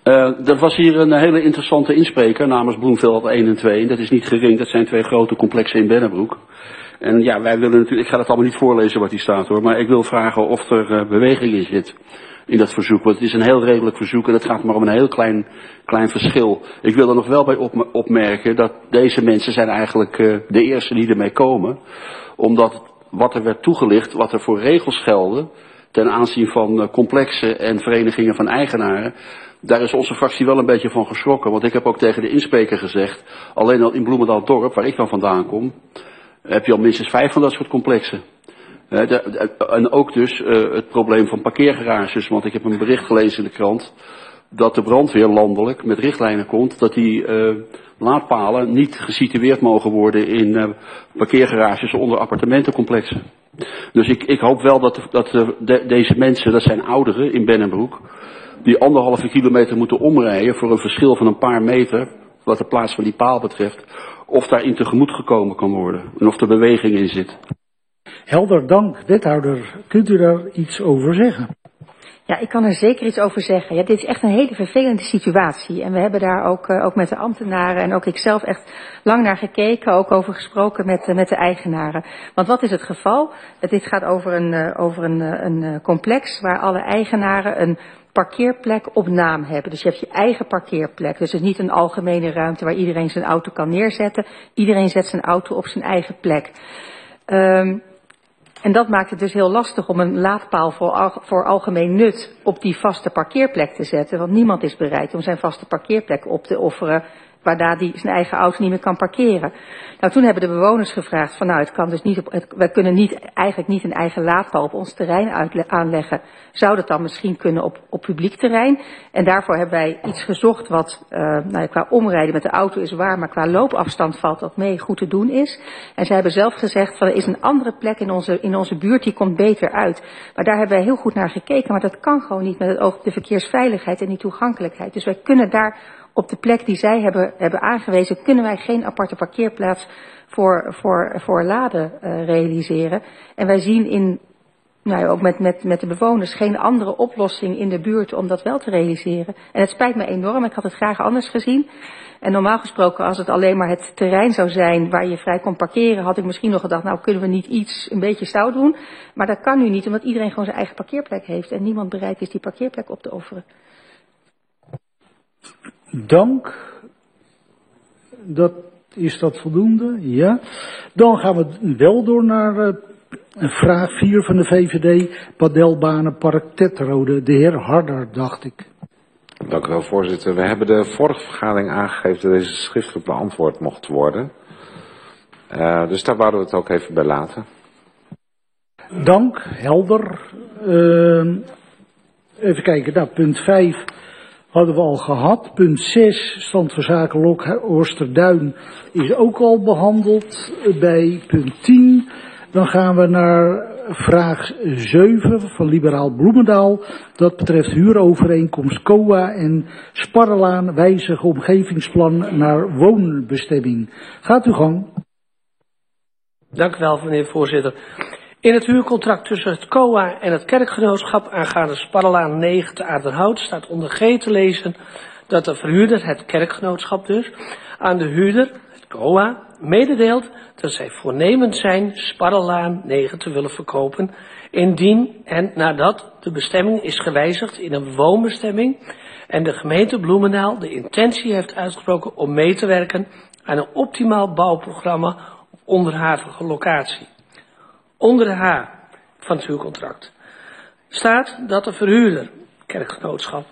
Uh, er was hier een hele interessante inspreker namens Bloemveld één en twee. Dat is niet gering, dat zijn twee grote complexen in Bennebroek. En ja, wij willen natuurlijk, ik ga het allemaal niet voorlezen wat hier staat hoor, maar ik wil vragen of er uh, beweging in zit in dat verzoek. Want het is een heel redelijk verzoek en het gaat maar om een heel klein, klein verschil. Ik wil er nog wel bij op, opmerken dat deze mensen zijn eigenlijk uh, de eerste die ermee komen. Omdat wat er werd toegelicht, wat er voor regels gelden ten aanzien van uh, complexen en verenigingen van eigenaren. Daar is onze fractie wel een beetje van geschrokken. Want ik heb ook tegen de inspreker gezegd, alleen al in Bloemendaal Dorp, waar ik dan vandaan kom, heb je al minstens vijf van dat soort complexen. Uh, de, de, en ook dus uh, het probleem van parkeergarages. Want ik heb een bericht gelezen in de krant dat de brandweer landelijk met richtlijnen komt dat die uh, laadpalen niet gesitueerd mogen worden in uh, parkeergarages onder appartementencomplexen. Dus ik, ik hoop wel dat, dat uh, de, deze mensen, dat zijn ouderen in Bennebroek, die anderhalve kilometer moeten omrijden voor een verschil van een paar meter, wat de plaats van die paal betreft, of daarin tegemoet gekomen kan worden en of er beweging in zit. Helder, dank. Wethouder, kunt u daar iets over zeggen? Ja, ik kan er zeker iets over zeggen. Ja, dit is echt een hele vervelende situatie. En we hebben daar ook, uh, ook met de ambtenaren en ook ikzelf echt lang naar gekeken. Ook over gesproken met, uh, met de eigenaren. Want wat is het geval? Uh, dit gaat over een, uh, over een, uh, een uh, complex waar alle eigenaren een parkeerplek op naam hebben. Dus je hebt je eigen parkeerplek. Dus het is niet een algemene ruimte waar iedereen zijn auto kan neerzetten. Iedereen zet zijn auto op zijn eigen plek. Um, En dat maakt het dus heel lastig om een laadpaal voor, al, voor algemeen nut op die vaste parkeerplek te zetten. Want niemand is bereid om zijn vaste parkeerplek op te offeren, waarna die zijn eigen auto niet meer kan parkeren. Nou, toen hebben de bewoners gevraagd van nou, het kan dus niet op, het, wij kunnen niet, eigenlijk niet een eigen laadpaal op ons terrein uitle, aanleggen. Zou dat dan misschien kunnen op, op publiek terrein? En daarvoor hebben wij iets gezocht wat, uh, nou ja, qua omrijden met de auto is waar, maar qua loopafstand valt dat mee goed te doen is. En zij hebben zelf gezegd van er is een andere plek in onze, in onze buurt, die komt beter uit. Maar daar hebben wij heel goed naar gekeken, maar dat kan gewoon niet met het oog op de verkeersveiligheid en die toegankelijkheid. Dus wij kunnen daar op de plek die zij hebben, hebben aangewezen, kunnen wij geen aparte parkeerplaats voor, voor, voor laden uh, realiseren. En wij zien in, nou ja, ook met, met, met de bewoners geen andere oplossing in de buurt om dat wel te realiseren. En het spijt me enorm, ik had het graag anders gezien. En normaal gesproken, als het alleen maar het terrein zou zijn waar je vrij kon parkeren, had ik misschien nog gedacht, nou kunnen we niet iets een beetje stout doen. Maar dat kan nu niet, omdat iedereen gewoon zijn eigen parkeerplek heeft en niemand bereid is die parkeerplek op te offeren. Dank. Dat, is dat voldoende? Ja. Dan gaan we wel door naar uh, vraag vier van de V V D. Padelbanenpark Tetrode. De heer Harder, dacht ik. Dank u wel, voorzitter. We hebben de vorige vergadering aangegeven dat deze schriftelijk beantwoord mocht worden. Uh, dus daar wouden we het ook even bij laten. Dank, helder. Uh, even kijken, nou, punt vijf. Hadden we al gehad. Punt zes, stand van zaken Lokhorsterduin, is ook al behandeld. Bij punt tien, dan gaan we naar vraag zeven van Liberaal Bloemendaal. Dat betreft huurovereenkomst C O A en Sparrelaan wijzigen omgevingsplan naar woonbestemming. Gaat uw gang. Dank u wel, meneer voorzitter. In het huurcontract tussen het C O A en het kerkgenootschap aangaande Sparrelaan negen te Aardenhout staat onder G te lezen dat de verhuurder, het kerkgenootschap dus, aan de huurder, het C O A, mededeelt dat zij voornemens zijn Sparrelaan negen te willen verkopen, indien en nadat de bestemming is gewijzigd in een woonbestemming en de gemeente Bloemendaal de intentie heeft uitgesproken om mee te werken aan een optimaal bouwprogramma op onderhavige locatie. Onder de H van het huurcontract staat dat de verhuurder, kerkgenootschap,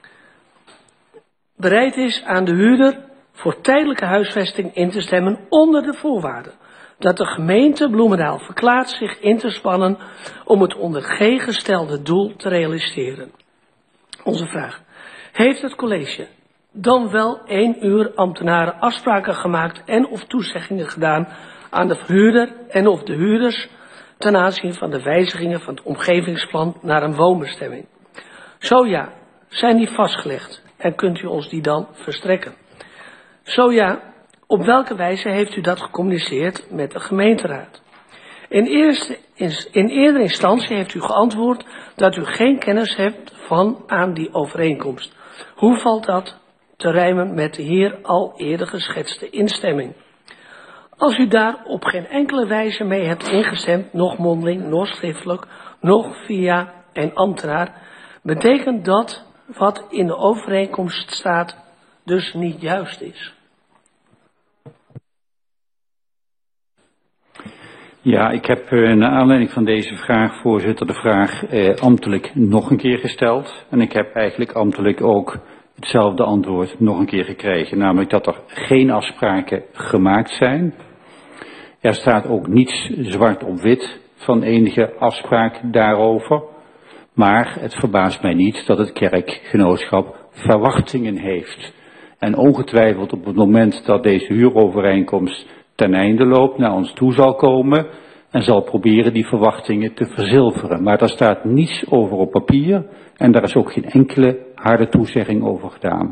bereid is aan de huurder voor tijdelijke huisvesting in te stemmen onder de voorwaarde dat de gemeente Bloemendaal verklaart zich in te spannen om het onder G gestelde doel te realiseren. Onze vraag: heeft het college dan wel één uur ambtenaren afspraken gemaakt en of toezeggingen gedaan aan de verhuurder en of de huurders ten aanzien van de wijzigingen van het omgevingsplan naar een woonbestemming? Zo ja, zijn die vastgelegd en kunt u ons die dan verstrekken? Zo ja, op welke wijze heeft u dat gecommuniceerd met de gemeenteraad? In, eerste, in, in eerdere instantie heeft u geantwoord dat u geen kennis hebt van aan die overeenkomst. Hoe valt dat te rijmen met de heer al eerder geschetste instemming? Als u daar op geen enkele wijze mee hebt ingestemd, nog mondeling, nog schriftelijk, nog via een ambtenaar, betekent dat wat in de overeenkomst staat dus niet juist is. Ja, ik heb uh, naar aanleiding van deze vraag, voorzitter, de vraag uh, ambtelijk nog een keer gesteld. En ik heb eigenlijk ambtelijk ook hetzelfde antwoord nog een keer gekregen. Namelijk dat er geen afspraken gemaakt zijn. Er staat ook niets zwart op wit van enige afspraak daarover. Maar het verbaast mij niet dat het kerkgenootschap verwachtingen heeft. En ongetwijfeld op het moment dat deze huurovereenkomst ten einde loopt, naar ons toe zal komen en zal proberen die verwachtingen te verzilveren. Maar daar staat niets over op papier en daar is ook geen enkele harde toezegging over gedaan.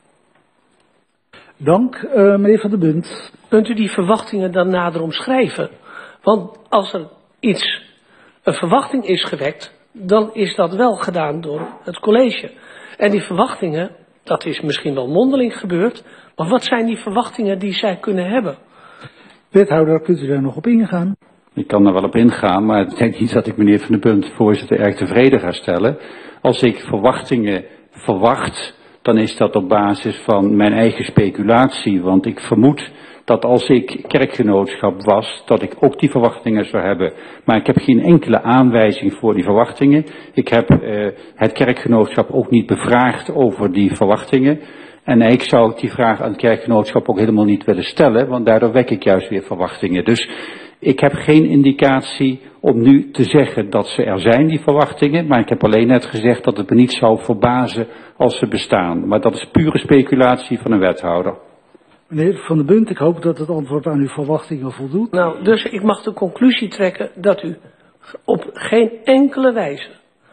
Dank, uh, meneer Van der Bunt. Kunt u die verwachtingen dan nader omschrijven? Want als er iets, een verwachting is gewekt, dan is dat wel gedaan door het college. En die verwachtingen, dat is misschien wel mondeling gebeurd, maar wat zijn die verwachtingen die zij kunnen hebben? Wethouder, kunt u daar nog op ingaan? Ik kan er wel op ingaan, maar ik denk niet dat ik meneer Van der Bunt, voorzitter, erg tevreden ga stellen. Als ik verwachtingen verwacht, dan is dat op basis van mijn eigen speculatie. Want ik vermoed dat als ik kerkgenootschap was, dat ik ook die verwachtingen zou hebben. Maar ik heb geen enkele aanwijzing voor die verwachtingen. Ik heb uh, het kerkgenootschap ook niet bevraagd over die verwachtingen. En eigenlijk zou ik die vraag aan het kerkgenootschap ook helemaal niet willen stellen, want daardoor wek ik juist weer verwachtingen. Dus ik heb geen indicatie om nu te zeggen dat ze er zijn, die verwachtingen, maar ik heb alleen net gezegd dat het me niet zou verbazen als ze bestaan. Maar dat is pure speculatie van een wethouder. Meneer Van der Bunt, ik hoop dat het antwoord aan uw verwachtingen voldoet. Nou, dus ik mag de conclusie trekken dat u op geen enkele wijze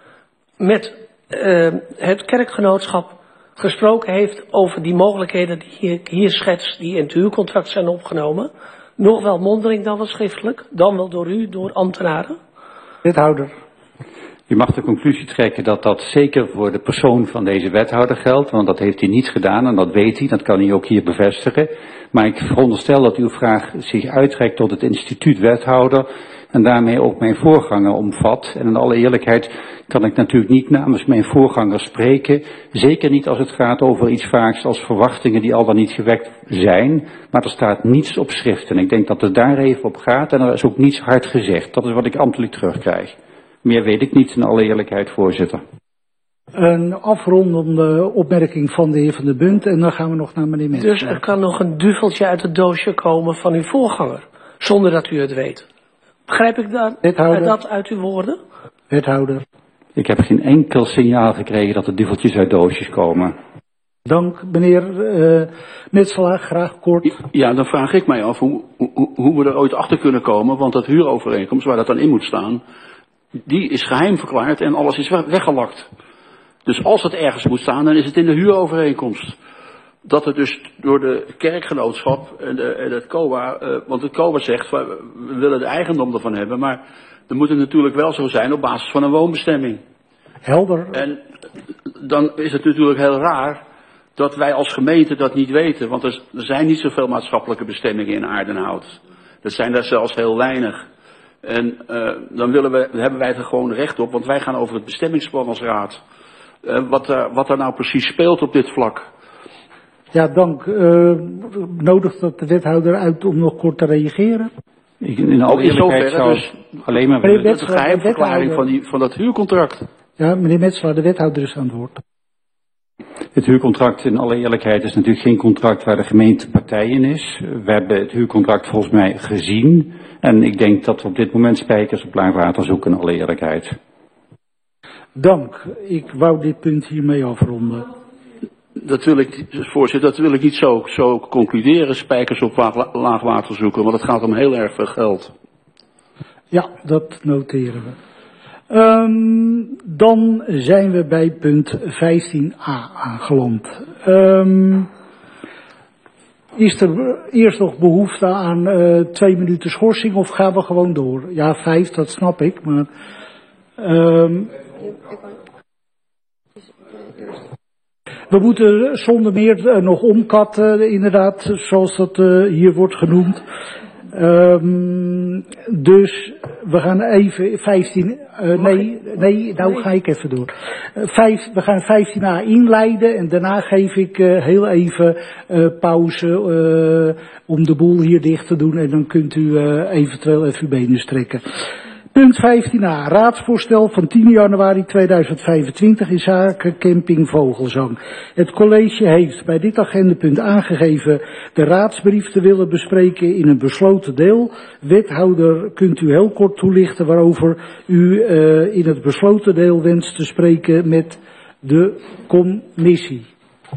met uh, het kerkgenootschap gesproken heeft over die mogelijkheden die ik hier schets, die in het huurcontract zijn opgenomen. Nog wel mondeling, dan wel schriftelijk, dan wel door u, door ambtenaren. Wethouder. U mag de conclusie trekken dat dat zeker voor de persoon van deze wethouder geldt, want dat heeft hij niet gedaan en dat weet hij, dat kan hij ook hier bevestigen. Maar ik veronderstel dat uw vraag zich uittrekt tot het instituut wethouder en daarmee ook mijn voorganger omvat. En in alle eerlijkheid kan ik natuurlijk niet namens mijn voorganger spreken, zeker niet als het gaat over iets vaaks als verwachtingen die al dan niet gewekt zijn, maar er staat niets op schrift. En ik denk dat het daar even op gaat en er is ook niets hard gezegd. Dat is wat ik ambtelijk terugkrijg. Meer weet ik niet, in alle eerlijkheid, voorzitter. Een afrondende opmerking van de heer Van der Bunt en dan gaan we nog naar meneer Metselaar. Dus er kan nog een duveltje uit het doosje komen van uw voorganger, zonder dat u het weet. Begrijp ik dat, dat uit uw woorden? Wethouder. Ik heb geen enkel signaal gekregen dat er duveltjes uit doosjes komen. Dank, meneer uh, Metselaar, graag kort. Ja, dan vraag ik mij af hoe, hoe, hoe we er ooit achter kunnen komen, want dat huurovereenkomst waar dat dan in moet staan, die is geheim verklaard en alles is weggelakt. Dus als het ergens moet staan, dan is het in de huurovereenkomst. Dat het dus door de kerkgenootschap en, de, en het C O A, uh, want het C O A zegt, we willen de eigendom ervan hebben, maar dan moet het natuurlijk wel zo zijn op basis van een woonbestemming. Helder. En dan is het natuurlijk heel raar dat wij als gemeente dat niet weten, want er, er zijn niet zoveel maatschappelijke bestemmingen in Aardenhout. Er zijn daar zelfs heel weinig. En uh, dan willen we, hebben wij er gewoon recht op, want wij gaan over het bestemmingsplan als raad. Uh, wat, uh, wat er nou precies speelt op dit vlak. Ja, dank. Uh, nodigt dat de wethouder uit om nog kort te reageren? Ik, in alle eerlijkheid zou dus alleen maar willen. Dat is een geheimverklaring van, die, van dat huurcontract. Ja, meneer Metselaar, de wethouder is aan het woord. Het huurcontract in alle eerlijkheid is natuurlijk geen contract waar de gemeente partij in is. We hebben het huurcontract volgens mij gezien. En ik denk dat we op dit moment spijkers op laag water zoeken in alle eerlijkheid. Dank. Ik wou dit punt hiermee afronden. Dat wil ik, voorzitter, dat wil ik niet zo, zo concluderen, spijkers op laag water zoeken, want het gaat om heel erg veel geld. Ja, dat noteren we. Um, dan zijn we bij punt vijftien a aangeland. Um, is er eerst nog behoefte aan uh, twee minuten schorsing of gaan we gewoon door? Ja, vijf, dat snap ik, maar... Um, We moeten zonder meer uh, nog omkatten, inderdaad, zoals dat uh, hier wordt genoemd. Um, dus we gaan even vijftien, uh, nee, nee, nou ga ik even door. Uh, vijf, we gaan vijftien a inleiden en daarna geef ik uh, heel even uh, pauze uh, om de boel hier dicht te doen en dan kunt u uh, eventueel even uw benen strekken. Punt vijftien a, raadsvoorstel van tien januari tweeduizend vijfentwintig in zaken camping Vogelzang. Het college heeft bij dit agendapunt aangegeven de raadsbrief te willen bespreken in een besloten deel. Wethouder, kunt u heel kort toelichten waarover u uh, in het besloten deel wenst te spreken met de commissie.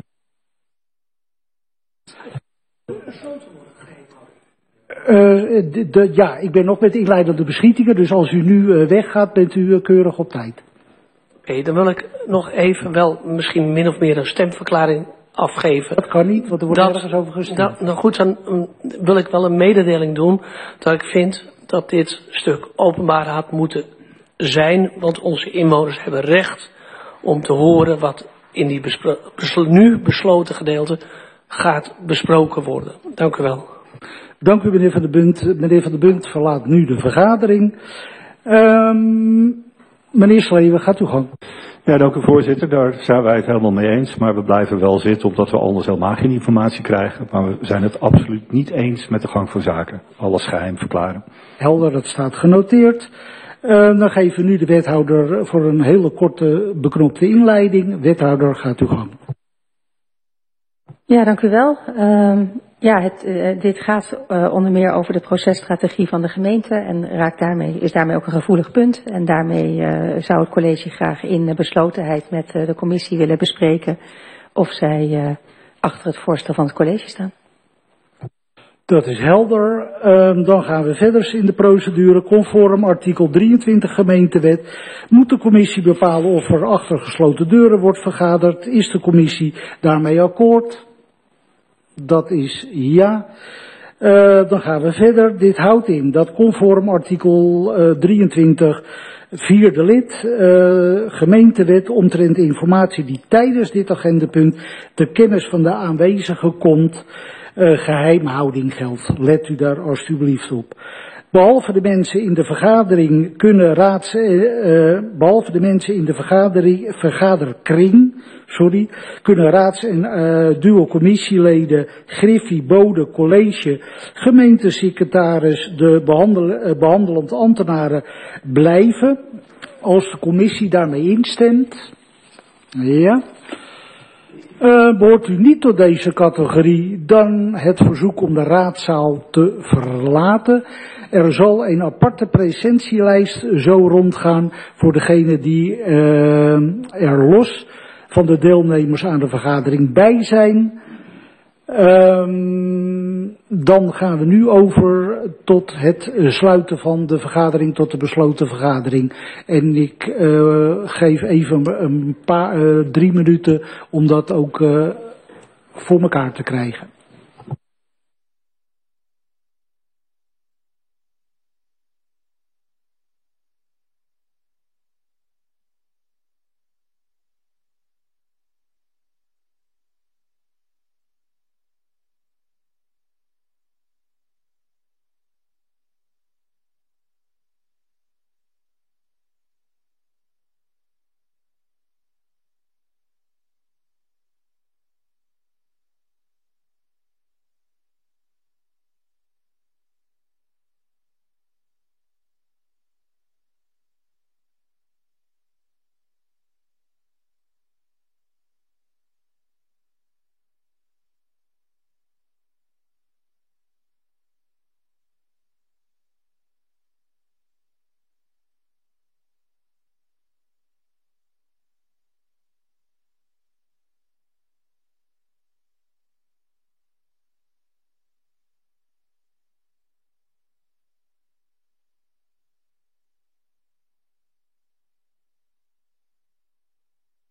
Uh, de, de, ja, ik ben nog met inleidende beschietingen, dus als u nu uh, weggaat, bent u uh, keurig op tijd. Oké, okay, dan wil ik nog even wel misschien min of meer een stemverklaring afgeven. Dat kan niet, want er wordt dat, ergens over gestemd. Dat, nou goed, dan um, wil ik wel een mededeling doen dat ik vind dat dit stuk openbaar had moeten zijn, want onze inwoners hebben recht om te horen wat in die bespro- beslo- nu besloten gedeelte gaat besproken worden. Dank u wel. Dank u, meneer Van der Bunt. Meneer Van der Bunt verlaat nu de vergadering. Um, meneer Sleewer, gaat uw gang. Ja, dank u, voorzitter. Daar zijn wij het helemaal mee eens. Maar we blijven wel zitten omdat we anders helemaal geen informatie krijgen. Maar we zijn het absoluut niet eens met de gang van zaken. Alles geheim verklaren. Helder, dat staat genoteerd. Uh, dan geven we nu de wethouder voor een hele korte beknopte inleiding. Wethouder, gaat uw gang. Ja, dank u wel. Uh, ja, het, uh, dit gaat uh, onder meer over de processtrategie van de gemeente en raakt daarmee, is daarmee ook een gevoelig punt. En daarmee uh, zou het college graag in uh, beslotenheid met uh, de commissie willen bespreken of zij uh, achter het voorstel van het college staan. Dat is helder. Uh, dan gaan we verder in de procedure. Conform artikel drieëntwintig gemeentewet moet de commissie bepalen of er achter gesloten deuren wordt vergaderd. Is de commissie daarmee akkoord? Dat is ja. Uh, dan gaan we verder. Dit houdt in dat conform artikel uh, drieëntwintig vierde lid uh, gemeentewet omtrent informatie die tijdens dit agendapunt ter kennis van de aanwezigen komt, uh, geheimhouding geldt. Let u daar alstublieft op. Behalve de mensen in de vergadering kunnen raads, uh, behalve de mensen in de vergadering, vergaderkring, sorry, kunnen raads- en uh, duo-commissieleden, griffie, bode, college, gemeentesecretaris, de behandel, uh, behandelend ambtenaren blijven, als de commissie daarmee instemt. Ja. Uh, behoort u niet tot deze categorie, dan het verzoek om de raadzaal te verlaten. Er zal een aparte presentielijst zo rondgaan voor degenen die uh, er los van de deelnemers aan de vergadering bij zijn. Um, dan gaan we nu over tot het sluiten van de vergadering, tot de besloten vergadering. En ik uh, geef even een paar, uh, drie minuten om dat ook uh, voor elkaar te krijgen.